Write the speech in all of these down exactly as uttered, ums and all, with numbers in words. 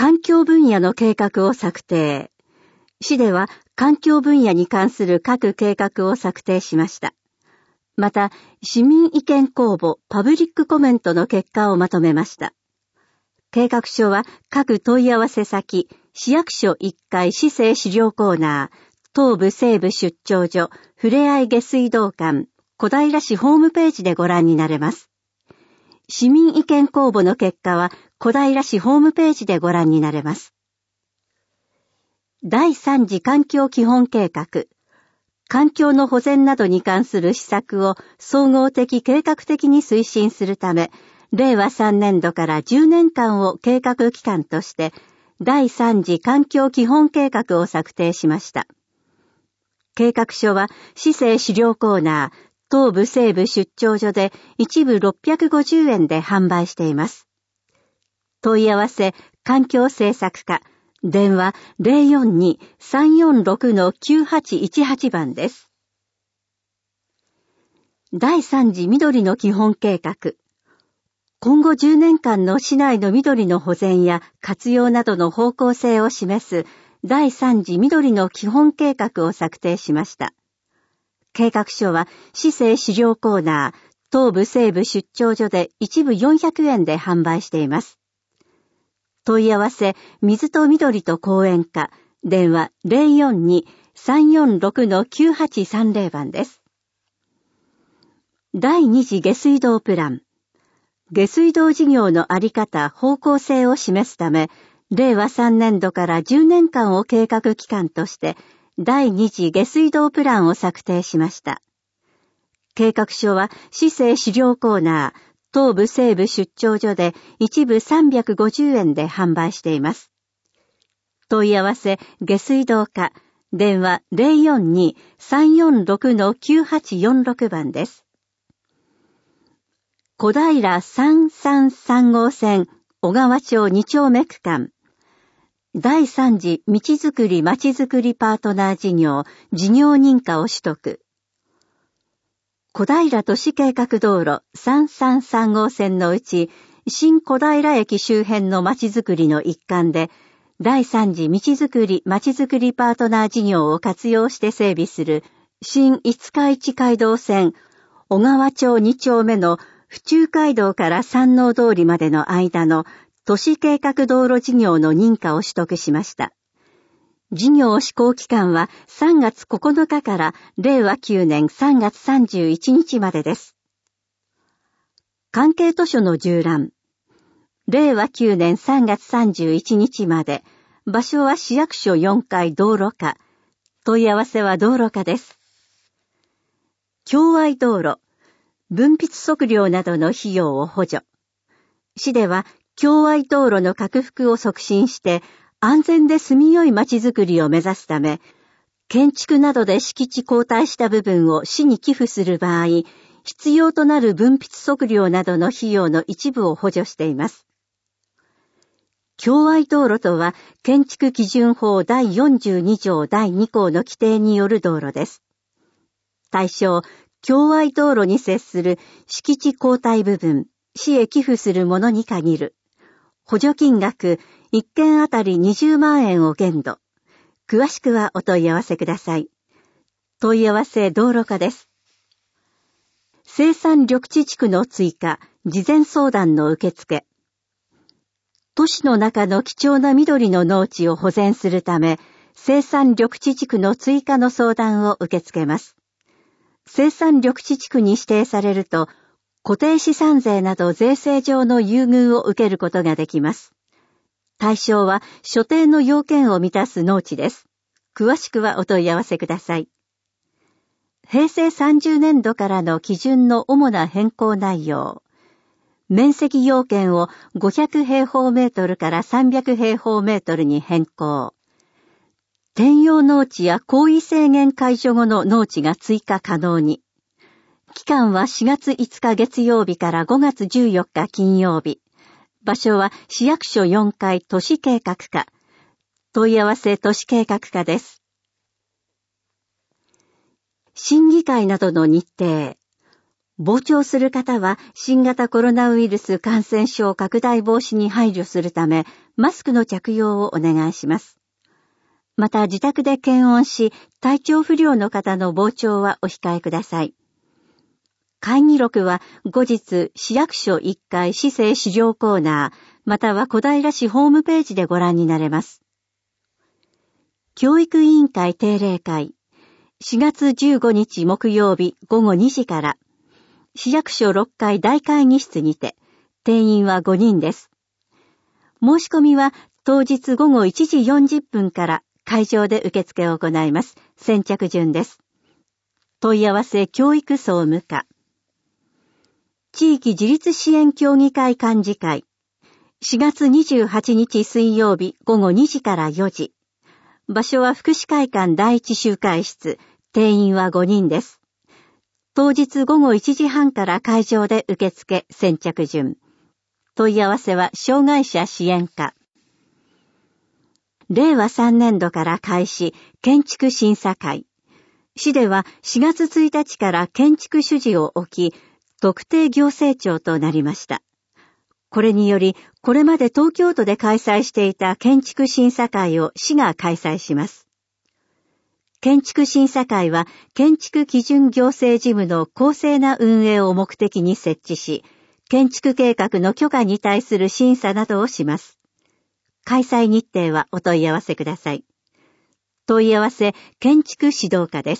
環境分野の計画を策定。市では環境分野に関する各計画を策定しました。また、市民意見公募、パブリックコメントの結果をまとめました。計画書は各問い合わせ先、市役所いっかい市政資料コーナー、東部西部出張所、ふれあい下水道管、小平市ホームページでご覧になれます。市民意見公募の結果は小平市ホームページでご覧になれます。だいさん次環境基本計画。環境の保全などに関する施策を総合的計画的に推進するため、れいわさんねんどからじゅうねんかんを計画期間として、だいさん次環境基本計画を策定しました。計画書は市政資料コーナー、東部西部出張所で一部ろっぴゃくごじゅうえんで販売しています。問い合わせ、環境政策課、電話 ゼロよんに さんよんろく きゅうはちいちはち 番です。だいさん次緑の基本計画。今後じゅうねんかんの市内の緑の保全や活用などの方向性を示すだいさん次緑の基本計画を策定しました。計画書は市政資料コーナー、東部西部出張所で一部よんひゃくえんで販売しています。問い合わせ、水と緑と公園課、電話 ゼロよんに さんよんろく きゅうはちさんゼロ 番です。だいに次下水道プラン。下水道事業のあり方、方向性を示すため、れいわさんねんどからじゅうねんかんを計画期間として、だいに次下水道プランを策定しました。計画書は市政資料コーナー、東部西部出張所で一部さんびゃくごじゅうえんで販売しています。問い合わせ、下水道課、電話 ゼロよんに さんよんろく きゅうはちよんろく 番です。小平さんさんさん号線、小川町に丁目区間。だいさん次道づくりまちづくりパートナー事業、事業認可を取得。小平都市計画道路さんさんさん号線のうち、新小平駅周辺のまちづくりの一環で、だいさん次道づくりまちづくりパートナー事業を活用して整備する、新五日市街道線、小川町に丁目の府中街道から山王通りまでの間の都市計画道路事業の認可を取得しました。事業施行期間はさんがつここのかかられいわきゅうねんさんがつさんじゅういちにちまでです。関係図書の縦覧。れいわきゅうねんさんがつさんじゅういちにちまで。場所は市役所よんかい道路課。問い合わせは道路課です。共愛道路。分泌測量などの費用を補助。市では共愛道路の拡幅を促進して安全で住みよい街づくりを目指すため、建築などで敷地後退した部分を市に寄付する場合、必要となる分泌測量などの費用の一部を補助しています。共愛道路とは、建築基準法だいよんじゅうに条だいに項の規定による道路です。対象、共愛道路に接する敷地後退部分、市へ寄付するものに限る。補助金額、いっけんあたりにじゅうまんえんを限度。詳しくはお問い合わせください。問い合わせ道路課です。生産緑地地区の追加、事前相談の受付。都市の中の貴重な緑の農地を保全するため、生産緑地地区の追加の相談を受け付けます。生産緑地地区に指定されると、固定資産税など税制上の優遇を受けることができます。対象は所定の要件を満たす農地です。詳しくはお問い合わせください。へいせいさんじゅうねんどからの基準の主な変更内容。面積要件をごひゃくへいほうメートルからさんびゃくへいほうメートルに変更。転用農地や行為制限解除後の農地が追加可能に。期間はしがついつか月曜日からごがつじゅうよっか金曜日。場所は市役所よんかい都市計画課。問い合わせ都市計画課です。審議会などの日程。傍聴する方は新型コロナウイルス感染症拡大防止に配慮するため、 マスクの着用をお願いします。また自宅で検温し、体調不良の方の傍聴はお控えください。会議録は後日市役所いっかい市政資料コーナー、または小平市ホームページでご覧になれます。教育委員会定例会、しがつじゅうごにち木曜日ごごにじから、市役所ろっかい大会議室にて、定員はごにんです。申し込みは当日ごごいちじよんじゅっぷんから会場で受付を行います。先着順です。問い合わせ教育総務課。地域自立支援協議会幹事会。しがつにじゅうはちにち水曜日ごごにじからよじ。場所は福祉会館第一集会室。定員はごにんです。当日ごごいちじはんから会場で受付先着順。問い合わせは障害者支援課。れいわさんねんどから開始建築審査会。市ではしがつついたちから建築主事を置き、特定行政庁となりました。これにより、これまで東京都で開催していた建築審査会を市が開催します。建築審査会は、建築基準行政事務の公正な運営を目的に設置し、建築計画の許可に対する審査などをします。開催日程はお問い合わせください。問い合わせ、建築指導課です。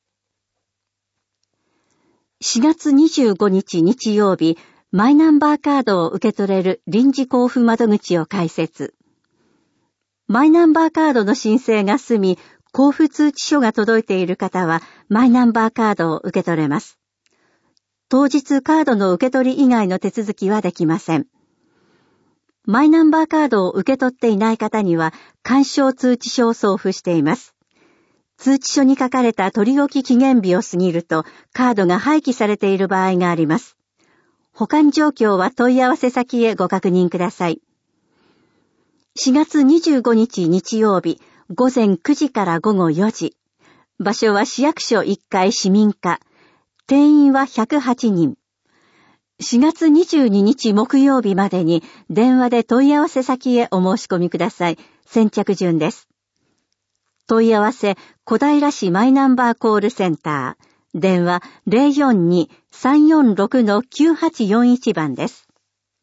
しがつにじゅうごにち日曜日、マイナンバーカードを受け取れる臨時交付窓口を開設。マイナンバーカードの申請が済み、交付通知書が届いている方は、マイナンバーカードを受け取れます。当日カードの受け取り以外の手続きはできません。マイナンバーカードを受け取っていない方には、勧奨通知書を送付しています。通知書に書かれた取り置き期限日を過ぎると、カードが廃棄されている場合があります。保管状況は問い合わせ先へご確認ください。しがつにじゅうごにち日曜日、ごぜんくじからごごよじ。場所は市役所いっかい市民課。定員はひゃくはちにん。しがつにじゅうににち木曜日までに電話で問い合わせ先へお申し込みください。先着順です。問い合わせ、小平市マイナンバーコールセンター。電話 ゼロよんに さんよんろく きゅうはちよんいち 番です。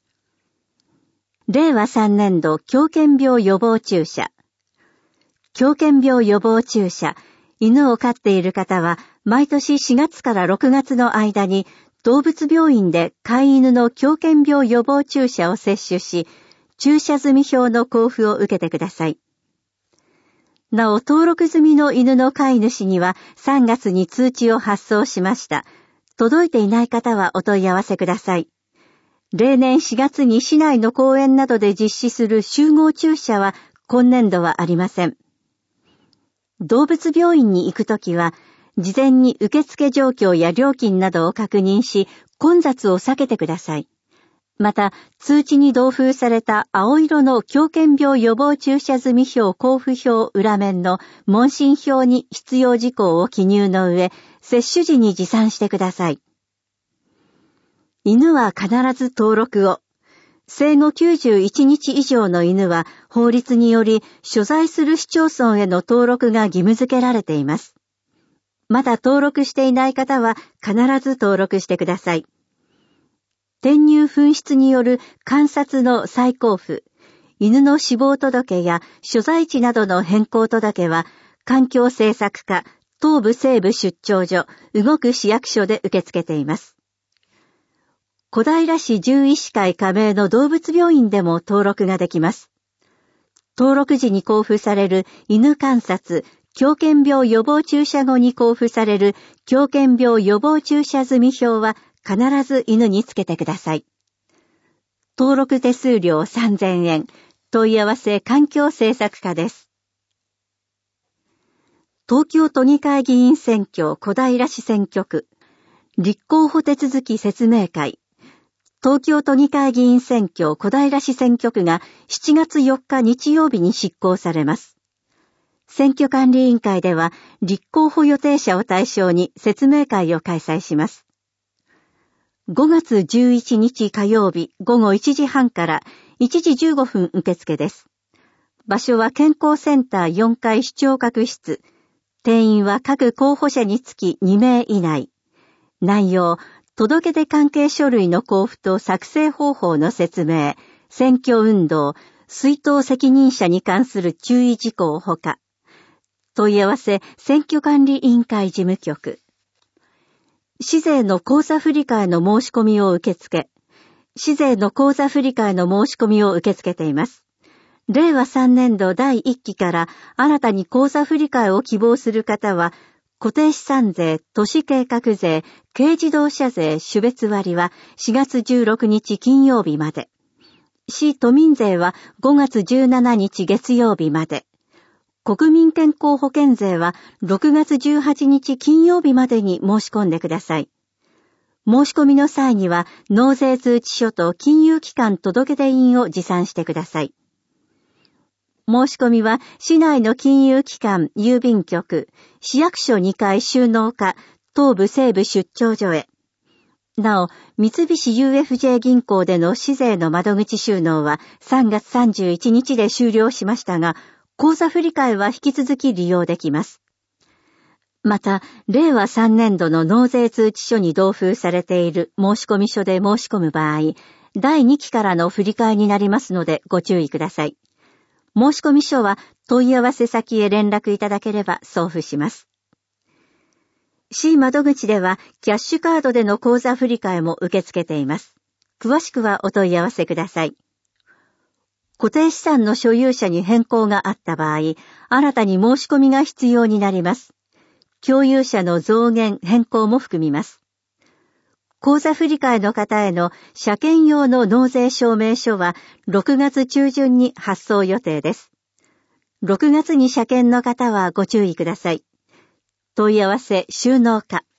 れいわさんねんど狂犬病予防注射。狂犬病予防注射。犬を飼っている方は、毎年しがつからろくがつの間に、動物病院で飼い犬の狂犬病予防注射を接種し、注射済み表の交付を受けてください。なお、登録済みの犬の飼い主にはさんがつに通知を発送しました。届いていない方はお問い合わせください。例年しがつに市内の公園などで実施する集合注射は今年度はありません。動物病院に行くときは、事前に受付状況や料金などを確認し、混雑を避けてください。また、通知に同封された青色の狂犬病予防注射済み表交付表裏面の問診票に必要事項を記入の上、接種時に持参してください。犬は必ず登録を。生後きゅうじゅういちにち以上の犬は法律により所在する市町村への登録が義務付けられています。まだ登録していない方は必ず登録してください。転入紛失による鑑察の再交付、犬の死亡届や所在地などの変更届は環境政策課東部西部出張所動く市役所で受け付けています。小平市獣医師会加盟の動物病院でも登録ができます。登録時に交付される犬観察、狂犬病予防注射後に交付される狂犬病予防注射済み表は必ず犬につけてください。登録手数料さんぜんえん、問い合わせ環境政策課です。東京都議会議員選挙小平市選挙区、立候補手続き説明会、東京都議会議員選挙小平市選挙区がしちがつよっか日曜日に執行されます。選挙管理委員会では立候補予定者を対象に説明会を開催します。ごがつじゅういちにち火曜日ごごいちじはんからいちじじゅうごふん受付です。場所は健康センターよんかい視聴覚室。定員は各候補者につきにめい以内。内容、届け出関係書類の交付と作成方法の説明、選挙運動、出納責任者に関する注意事項ほか。問い合わせ、選挙管理委員会事務局。市税の口座振替の申し込みを受け付け。市税の口座振替の申し込みを受け付けています。れいわさんねんどだいいっきから新たに口座振替を希望する方は、固定資産税、都市計画税、軽自動車税種別割はしがつじゅうろくにち金曜日まで。市都民税はごがつじゅうしちにち月曜日まで。国民健康保険税はろくがつじゅうはちにち金曜日までに申し込んでください。申し込みの際には納税通知書と金融機関届出印を持参してください。申し込みは市内の金融機関、郵便局、市役所にかい収納課、東部西部出張所へ。なお、三菱 ユーエフジェー 銀行での市税の窓口収納はさんがつさんじゅういちにちで終了しましたが、口座振替は引き続き利用できます。また、れいわさんねんどの納税通知書に同封されている申込書で申し込む場合、だいにきからの振り替えになりますのでご注意ください。申込書は問い合わせ先へ連絡いただければ送付します。市窓口ではキャッシュカードでの口座振替も受け付けています。詳しくはお問い合わせください。固定資産の所有者に変更があった場合、新たに申し込みが必要になります。共有者の増減、変更も含みます。口座振替の方への車検用の納税証明書はろくがつちゅうじゅんに発送予定です。ろくがつに車検の方はご注意ください。問い合わせ収納課。